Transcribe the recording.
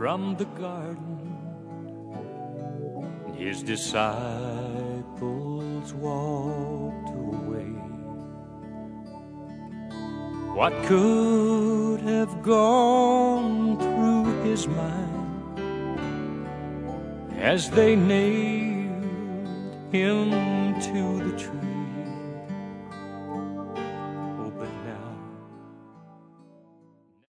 from the garden, his disciples walked away. What could have gone through his mind as they nailed him to the tree?